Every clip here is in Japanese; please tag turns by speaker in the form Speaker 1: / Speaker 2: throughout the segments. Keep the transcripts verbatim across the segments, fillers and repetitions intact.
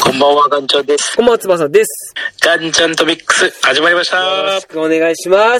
Speaker 1: こんばんは、ガンちゃんです。
Speaker 2: こんばんは、翼です。
Speaker 1: ガンちゃんとミックス、始まりました。
Speaker 2: よろしくお願いします。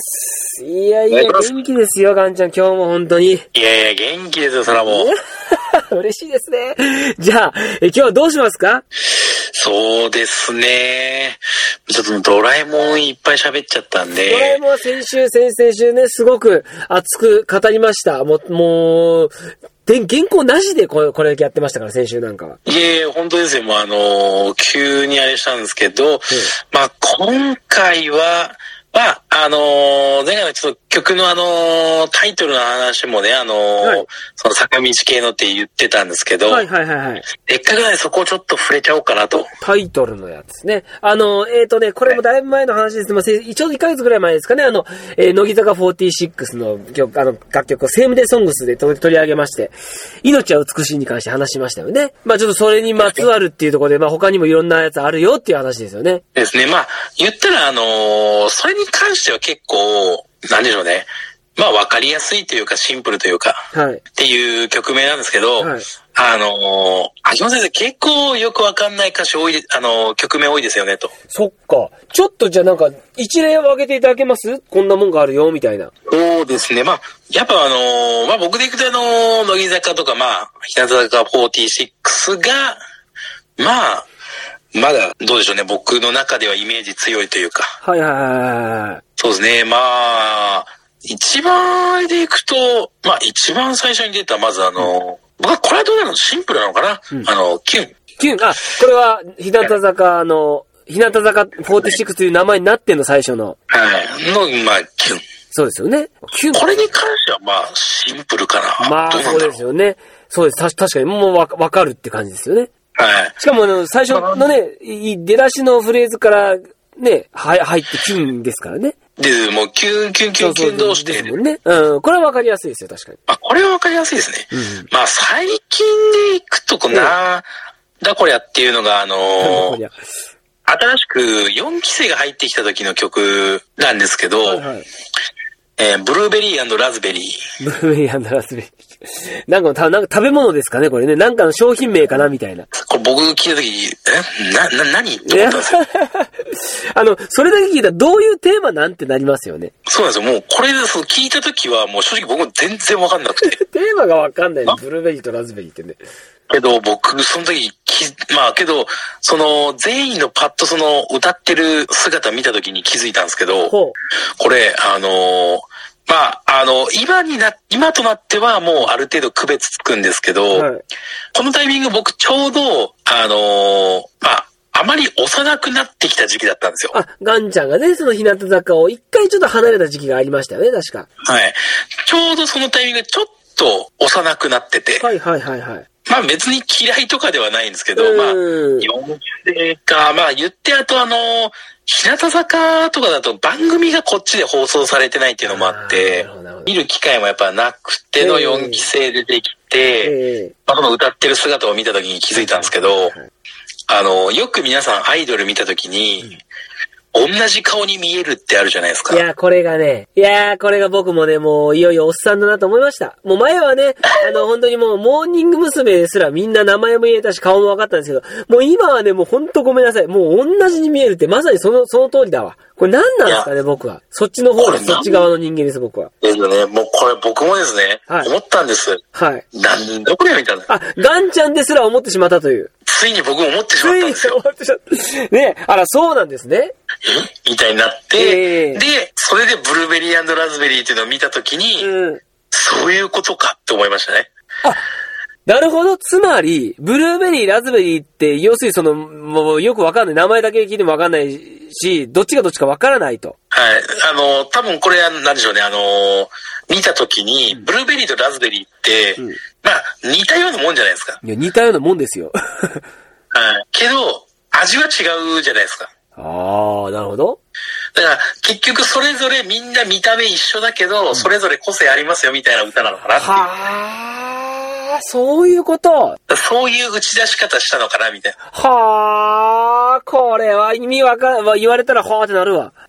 Speaker 2: いやいや、元気ですよ、ガンちゃん、今日も本当に。い
Speaker 1: やいや、元気ですよ、そらも
Speaker 2: う。嬉しいですね。じゃあ、え今日はどうしますか？
Speaker 1: そうですね。ちょっとドラえもんいっぱい喋っちゃったんで。
Speaker 2: ドラえもんは先週、先々週ね、すごく熱く語りました。もう、もう、で、原稿なしでこれ、これやってましたから、先週なんかは。
Speaker 1: いえいえ、本当ですよ。もうあのー、急にあれしたんですけど、うん、まあ、今回は、まあ、あのー、前回のちょっと曲のあのー、タイトルの話もね、あのーはい、その坂道系のって言ってたんですけど、
Speaker 2: はいはいはいはい。
Speaker 1: せっかくなんでそこをちょっと触れちゃおうかなと。
Speaker 2: タイトルのやつですね。あの、えっとね、これもだいぶ前の話です。まあ、一応いっかげつぐらい前ですかね、あの、えー、乃木坂フォーティーシックスの曲、あの、楽曲をセームデソングスで取り上げまして、命は美しいに関して話しましたよね。まあちょっとそれにまつわるっていうところで、まあ他にもいろんなやつあるよっていう話ですよね。
Speaker 1: ですね。まあ、言ったらあのー、それに関しては結構、なんでしょうね。まあ分かりやすいというかシンプルというか、はい、っていう曲名なんですけど、はい、あのー、秋元先生結構よくわかんない歌詞多い、あのー、曲名多いですよねと。
Speaker 2: そっか。ちょっとじゃあなんか一例を挙げていただけます？こんなもんがあるよみたいな。
Speaker 1: そうですね。まあやっぱあのー、まあ僕でいくとあのー、乃木坂とかまあ日向坂フォーティーシックスがまあまだどうでしょうね。僕の中ではイメージ強いというか。
Speaker 2: はいはいはいはい。
Speaker 1: そうですね。まあ一番でいくと、まあ一番最初に出たまずあの、うん、僕はこれはどうなのシンプルなのかな、うん、あの、キュン。
Speaker 2: キュン、あ、これは日向坂の、日向坂フォーティーシックスという名前になってんの最初の。
Speaker 1: はい。の、まあキュン。
Speaker 2: そうですよね。キュン。
Speaker 1: これに関してはまあシンプルかな。
Speaker 2: まあそうですよね。そうです。た確かにもうわかるって感じですよね。
Speaker 1: はい。
Speaker 2: しかもあの最初のね、出だしのフレーズからね、は入ってキュンですからね。
Speaker 1: で、もう、キュンキュンキュンキュン同士で。
Speaker 2: ですもんね。うん。これはわかりやすいですよ、確かに。
Speaker 1: あ、これはわかりやすいですね。うん、まあ、最近でいくとこな、うん、だこりゃっていうのが、あのー、新しくよんきせいが入ってきた時の曲なんですけど、はいはい、えー、ブルーベリー&ラズベリー。
Speaker 2: ブルーベリー&ラズベリー。なんか、た、なんか食べ物ですかね、これね。なんかの商品名かな、みたいな。
Speaker 1: これ僕聞いた時、えな、な、何って思ったんですよ。
Speaker 2: あの、それだけ聞いたらどういうテーマなんてなりますよね。
Speaker 1: そうなんですよ。もう、これで聞いた時は、もう正直僕も全然わかんなくて。
Speaker 2: テーマがわかんないの。ブルーベリーとラズベリーってね。
Speaker 1: けど、僕、その時、き、まあ、けど、その、全員のパッとその、歌ってる姿見た時に気づいたんですけど、これ、あのー、まあ、あの、今にな、今となってはもうある程度区別つくんですけど、はい、このタイミング僕ちょうど、あのー、まあ、あまり幼くなってきた時期だったんですよ。
Speaker 2: あ、ガンちゃんがね、その日向坂を一回ちょっと離れた時期がありましたよね、確か。
Speaker 1: はい。ちょうどそのタイミングでちょっと幼くなってて。
Speaker 2: はいはいはいはい。
Speaker 1: まあ別に嫌いとかではないんですけど、まあ、よんせいか、まあ言ってあとあのー、日向坂とかだと番組がこっちで放送されてないっていうのもあって、見る機会もやっぱなくてのよんきせい出てきて、まあ、この歌ってる姿を見た時に気づいたんですけど、あの、よく皆さんアイドル見た時に、同じ顔に見えるってあるじゃないですか。
Speaker 2: いや、これがね、いや、これが僕もね、もういよいよおっさんだなと思いました。もう前はね、あの、本当にもうモーニング娘。ですらみんな名前も言えたし顔も分かったんですけど、もう今はね、もうほんとごめんなさい。もう同じに見えるってまさにその、その通りだわ。これ何なんですかね、僕は。そっちの方です。そっち側の人間です、僕は。
Speaker 1: ですよね。もうこれ僕もですね、はい、思ったんです。
Speaker 2: はい。
Speaker 1: なんだこれみたいな。
Speaker 2: あ、ガンちゃんですら思ってしまったという。
Speaker 1: ついに僕も思ってしまったんですよ。ついに思ってしま
Speaker 2: った。ね、あら、そうなんですね。
Speaker 1: えみたいになって、えー、で、それでブルーベリー&ラズベリーっていうのを見たときに、うん、そういうことかって思いましたね。
Speaker 2: あ、なるほど。つまり、ブルーベリー、ラズベリーって、要するにその、もうよくわかんない。名前だけ聞いてもわかんないし、どっちがどっちかわからないと。
Speaker 1: はい。あの、多分これは何でしょうね。あの、見たときに、ブルーベリーとラズベリーって、うん、まあ、似たようなもんじゃないですか。
Speaker 2: いや、似たようなもんですよ。
Speaker 1: はい。けど、味は違うじゃないですか。
Speaker 2: ああ、なるほど。
Speaker 1: だから、結局それぞれみんな見た目一緒だけど、うん、それぞれ個性ありますよみたいな歌なのかなっていう。
Speaker 2: はあ、そういうこと。
Speaker 1: そういう打ち出し方したのかなみたいな。
Speaker 2: はあ、これは意味わかん、言われたらはあってなるわ。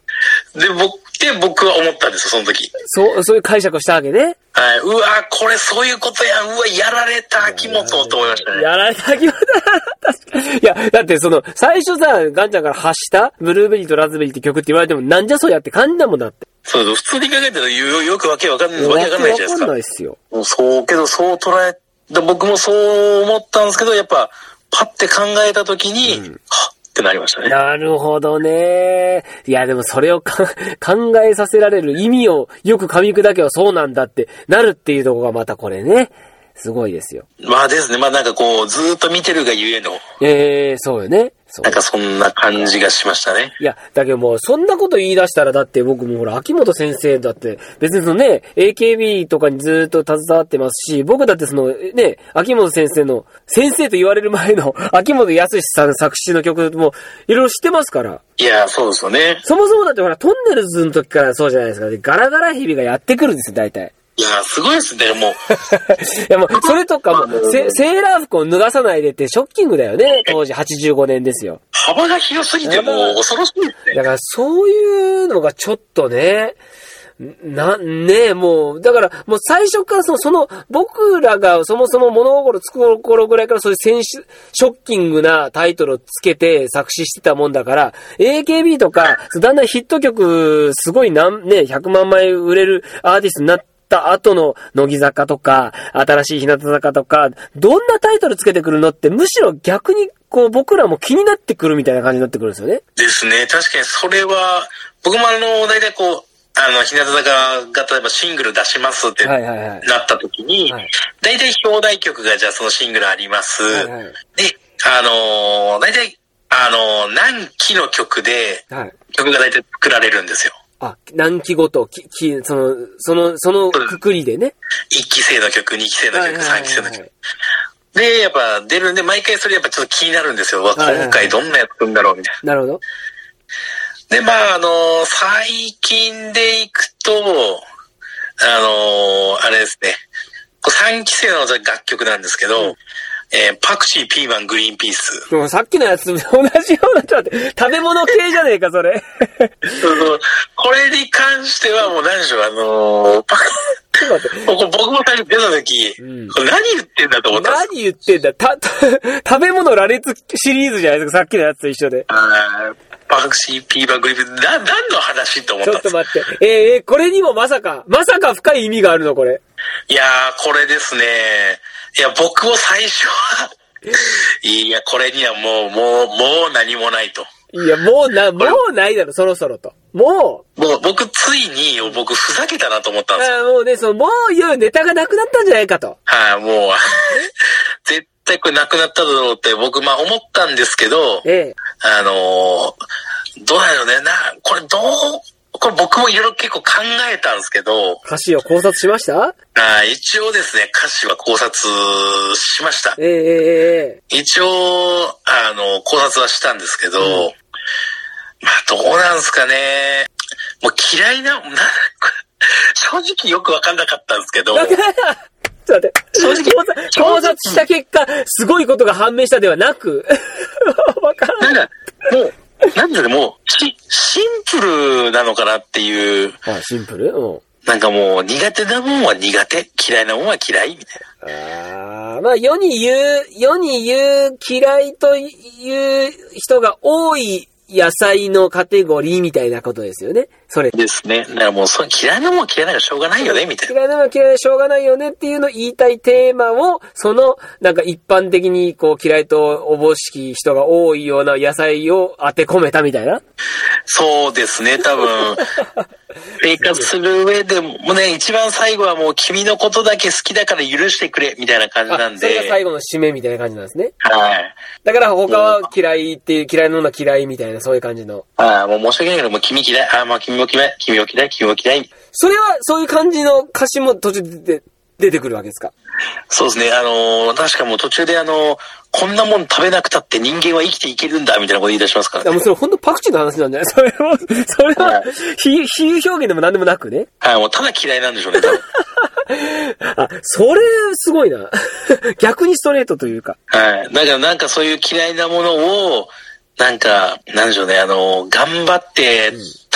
Speaker 1: で、僕、で、僕は思ったんですよ、その時。
Speaker 2: そう、そういう解釈をしたわけね。
Speaker 1: はい。うわ、これそういうことや。うわ、やられた秋元と思いましたね。
Speaker 2: やられた秋元確かに。いや、だってその、最初さ、ガンちゃんから発した、ブルーベリーとラズベリーって曲って言われても、なんじゃそりゃって感じだもんだって。
Speaker 1: そうそう、普通に考えたらよ、よくわけわかんない、わけわかんないじゃないですか。わかんないっすよ。そう、けどそう捉え、僕もそう思ったんですけど、やっぱ、パッて考えた時に、うん、はっってなりましたね。
Speaker 2: なるほどね。いや、でもそれをか考えさせられる意味をよく噛み砕けばそうなんだってなるっていうところがまたこれね。すごいですよ。
Speaker 1: まあですね。まあなんかこう、ずーっと見てるがゆえの。
Speaker 2: ええー、そうよね。そう
Speaker 1: なんかそんな感じがしましたね。
Speaker 2: いや、だけどもう、そんなこと言い出したら、だって僕もほら、秋元先生だって、別にそのね、エーケービー とかにずっと携わってますし、僕だってその、ね、秋元先生の、先生と言われる前の、秋元康さん作詞の曲も、いろいろ知ってますから。
Speaker 1: いや、そうですよね。
Speaker 2: そもそもだってほら、トンネルズの時からそうじゃないですか。ガラガラヘビがやってくるんですよ、大体。
Speaker 1: いやー、すごいですね、もう。い
Speaker 2: や、もう、それとかもセ、セーラー服を脱がさないでってショッキングだよね。当時はちじゅうごねんですよ。
Speaker 1: 幅が広すぎてもう恐ろしいですね。
Speaker 2: だからそういうのがちょっとね、な、ねえ、もう、だから、もう最初からその、その、僕らがそもそも物心つく頃ぐらいからそういうセンシ、ショッキングなタイトルをつけて作詞してたもんだから、エーケービー とか、だんだんヒット曲、すごいなんね、ひゃくまんまい売れるアーティストになって、た後の乃木坂とか、新しい日向坂とか、どんなタイトルつけてくるのって、むしろ逆にこう僕らも気になってくるみたいな感じになってくるんですよね。
Speaker 1: ですね。確かにそれは、僕もあの、大体こう、あの、日向坂が例えばシングル出しますってなった時に、大体表題曲がじゃあそのシングルあります。はいはい、で、あのー、大体、あのー、何期の曲で、曲が大体作られるんですよ。
Speaker 2: あ、何期ごと、き、き、その、その、そのくくりでね。
Speaker 1: いっき生の曲、にき生の曲、さんき生の曲。で、やっぱ出るんで、毎回それやっぱちょっと気になるんですよ。はいはいはい、今回どんなやつんだろうみたいな。
Speaker 2: なるほど。
Speaker 1: で、まあ、あのー、最近でいくと、あのー、あれですね。さんき生の楽曲なんですけど、うんえー、パクチー、ピーマン、グリーンピース。
Speaker 2: もうさっきのやつ同じような、ちょっと待って、食べ物系じゃねえか、それ。
Speaker 1: そうそう。これに関してはもう何でしょう、あのー、パクチー、僕も最初出た時、うん、何言ってんだと思ったんですよ。
Speaker 2: 何言ってんだた、た、食べ物羅列シリーズじゃないですか、さっきのやつと一緒で。
Speaker 1: あパクチー、ピーマン、グリーンピース、な、何の話って思ったんです
Speaker 2: ちょっと待って。えー、これにもまさか、まさか深い意味があるの、これ。
Speaker 1: いやー、これですね。いや、僕も最初は、いや、これにはもう、もう、もう何もないと。
Speaker 2: いや、もうな、もうないだろ、そろそろと。も
Speaker 1: う。もう、僕、ついに、僕、ふざけたなと思ったんですよ。
Speaker 2: あもうね、その、もういうネタがなくなったんじゃないかと。
Speaker 1: はい、あ、もう、絶対これなくなっただろうって、僕、まあ、思ったんですけど、ええ、あのー、どうだろうね、な、これどう、これ僕もいろいろ結構考えたんですけど。
Speaker 2: 歌詞を考察しました？
Speaker 1: あ一応ですね、歌詞は考察しました。
Speaker 2: えええ
Speaker 1: え一応、あの、考察はしたんですけど、うん、まあどうなんですかね。もう嫌いな、な正直よくわかんなかったんですけど。
Speaker 2: ちょっと待って。正直考察した結果、すごいことが判明したではなく、わからん。
Speaker 1: なんか、もう、なんだろう、もう、シ、シンプルなのかなっていう。
Speaker 2: あ、シンプル？うん。
Speaker 1: なんかもう、苦手なもんは苦手、嫌いなもんは嫌い、みたい
Speaker 2: な。ああ、まあ世に言う、世に言う嫌いという人が多い野菜のカテゴリーみたいなことですよね。それ。
Speaker 1: ですね。だからもう、そ嫌いなもんは嫌いならしょうがないよね、みたいな。
Speaker 2: 嫌いなもんは嫌いなしょうがないよねっていうのを言いたいテーマを、その、なんか一般的にこう嫌いとおぼしき人が多いような野菜を当て込めたみたいな。
Speaker 1: そうですね、多分。生活する上でもね、一番最後はもう君のことだけ好きだから許してくれ、みたいな感じなんで。
Speaker 2: それが最後の締めみたいな感じなんですね。
Speaker 1: はい。
Speaker 2: だから他は嫌いっていう、嫌いなものは嫌いみたいな、そういう感じの。
Speaker 1: ああ、もう申し訳ないけど、もう君嫌い。ああ、まあ君も嫌い。君も嫌い。君も嫌い。
Speaker 2: それは、そういう感じの歌詞も途中で出てくるわけですか？
Speaker 1: そうですね。あのー、確かもう途中であのー、こんなもん食べなくたって人間は生きていけるんだ、みたいなこと言い出しますからね。
Speaker 2: もうそれ本当パクチーの話なんじゃない？それは、それは、比喩表現でも何でもなくね。
Speaker 1: はい、もうただ嫌いなんでしょうね、多分。
Speaker 2: あ、それ、すごいな。逆にストレートというか。
Speaker 1: はい。だからなんかそういう嫌いなものを、なんか、なんでしょうね、あの、頑張って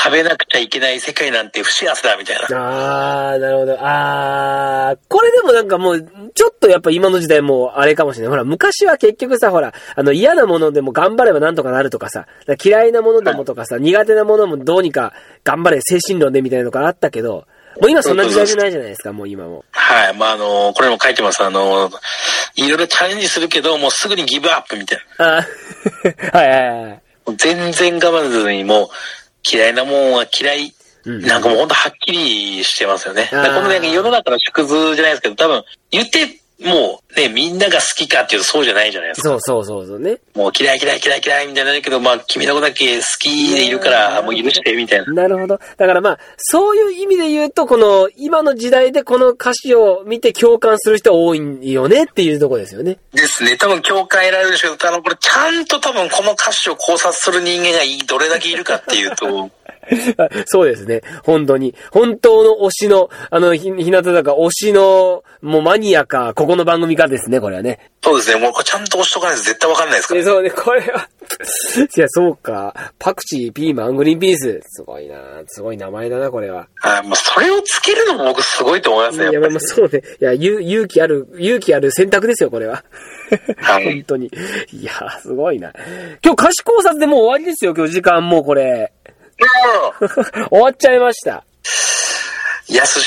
Speaker 1: 食べなくちゃいけない世界なんて不幸せだみたい
Speaker 2: な。あー、なるほど。あー、これでもなんかもう、ちょっとやっぱ今の時代もあれかもしれない。ほら、昔は結局さ、ほら、あの嫌なものでも頑張ればなんとかなるとかさ、嫌いなものでもとかさ、はい、苦手なものもどうにか頑張れ、精神論でみたいなのがあったけど、もう今そんな時代じゃないじゃないですか、もう今も。
Speaker 1: はい。まあ、あの、これも書いてます。あの、いろいろチャレンジするけど、もうすぐにギブアップみたい
Speaker 2: な。あはいはいはい。
Speaker 1: 全然我慢せずに、もう嫌いなもんは嫌い。うん、なんかもうほんとはっきりしてますよね。このね、世の中の縮図じゃないですけど、多分、言って、もうね、みんなが好きかっていうとそうじゃないじゃないですか。
Speaker 2: そうそうそうそうね。
Speaker 1: もう嫌い嫌い嫌い嫌いみたいなんだけど、まあ君の子だけ好きでいるからもう許してみたいな。
Speaker 2: なるほど。だからまあ、そういう意味で言うと、この今の時代でこの歌詞を見て共感する人多いよねっていうところですよね。
Speaker 1: ですね。多分共感得られるんですけど、あのこれちゃんと多分この歌詞を考察する人間がどれだけいるかっていうと、
Speaker 2: そうですね。本当に。本当の推しの、あの、ひ、ひなた坂推しの、もうマニアか、ここの番組かですね、これはね。
Speaker 1: そうですね。もうちゃんと推しとかないと絶対わかんないですから、ね。
Speaker 2: そうね、これは。いや、そうか。パクチー、ピーマン、グリーンピース。すごいな。すごい名前だな、これは。
Speaker 1: あ、もうそれをつけるのも僕すごいと思いますね。
Speaker 2: いや、まあそうね。いや、勇、勇気ある、勇気ある選択ですよ、これは。はい、本当に。いや、すごいな。今日歌詞考察でもう終わりですよ、今日時間もうこれ。終わっちゃいました。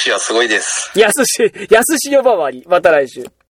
Speaker 1: やすしはすごいです。
Speaker 2: やすし、やすし呼ばわり。また来週。